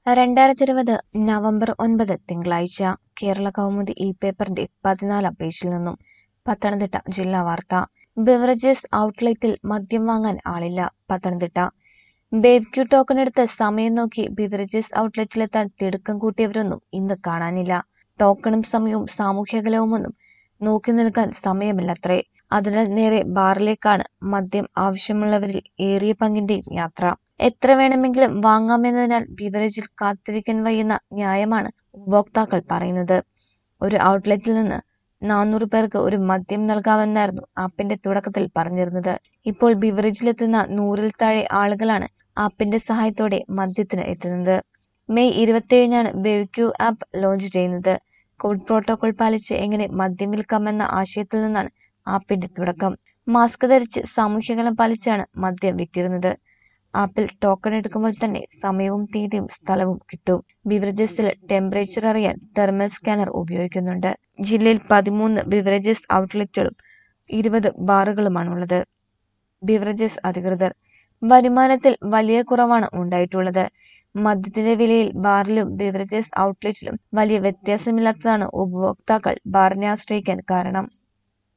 2020 November 9 തിങ്കളാഴ്ച കേരള കൗമുദി ഈ പേപ്പറിന്റെ 14-ാം പേജിൽ നിന്നും പത്തനംതിട്ട ജില്ലാ വാർത്ത. ബിവറേജസ് ഔട്ട്ലെറ്റിൽ മദ്യം വാങ്ങാൻ ആളില്ല. പത്തനംതിട്ട ബേവ്ക്യൂ ടോക്കൺ എടുത്ത് സമയം നോക്കി ബിവറേജസ് ഔട്ട്ലെറ്റിലെത്താൻ തിടുക്കം കൂട്ടിയവരൊന്നും ഇന്ന് കാണാനില്ല. ടോക്കണും സമയവും സാമൂഹ്യകലവുമൊന്നും നോക്കി നിൽക്കാൻ സമയമില്ലത്രേ. അതിനാൽ നേരെ ബാറിലേക്കാണ് മദ്യം ആവശ്യമുള്ളവരിൽ ഏറിയ പങ്കിന്റെയും യാത്ര. എത്ര വേണമെങ്കിലും വാങ്ങാമെന്നതിനാൽ ബിവറേജിൽ കാത്തിരിക്കാൻ വയ്യെന്ന ന്യായമാണ് ഉപഭോക്താക്കൾ പറയുന്നത്. ഒരു ഔട്ട്ലെറ്റിൽ നിന്ന് 400 പേർക്ക് ഒരു മദ്യം നൽകാമെന്നായിരുന്നു ആപ്പിന്റെ തുടക്കത്തിൽ പറഞ്ഞിരുന്നത്. ഇപ്പോൾ ബിവറേജിലെത്തുന്ന 100-ൽ താഴെ ആളുകളാണ് ആപ്പിന്റെ സഹായത്തോടെ മദ്യത്തിന് എത്തുന്നത്. മെയ് 27-നാണ് ബേവ്ക്യൂ ആപ്പ് ലോഞ്ച് ചെയ്യുന്നത്. കോവിഡ് പ്രോട്ടോകോൾ പാലിച്ച് എങ്ങനെ മദ്യം വിൽക്കാമെന്ന ആശയത്തിൽ നിന്നാണ് ആപ്പിന്റെ തുടക്കം. മാസ്ക് ധരിച്ച് സാമൂഹ്യകലം പാലിച്ചാണ് മദ്യം വിറ്റിരുന്നത്. ആപ്പിൽ ടോക്കൺ എടുക്കുമ്പോൾ തന്നെ സമയവും തീയതിയും സ്ഥലവും കിട്ടും. ബിവറേജസിൽ ടെമ്പറേച്ചർ അറിയാൻ തെർമൽ സ്കാനർ ഉപയോഗിക്കുന്നുണ്ട്. ജില്ലയിൽ 13 ബിവറേജസ് ഔട്ട്ലെറ്റുകളും 20 ബാറുകളുമാണുള്ളത്. ബിവറേജസ് അധികൃതർ വരുമാനത്തിൽ വലിയ കുറവാണ് ഉണ്ടായിട്ടുള്ളത്. മദ്യത്തിന്റെ വിലയിൽ ബാറിലും ബിവറേജസ് ഔട്ട്ലെറ്റിലും വലിയ വ്യത്യാസമില്ലാത്തതാണ് ഉപഭോക്താക്കൾ ബാറിനെ ആശ്രയിക്കാൻ കാരണം.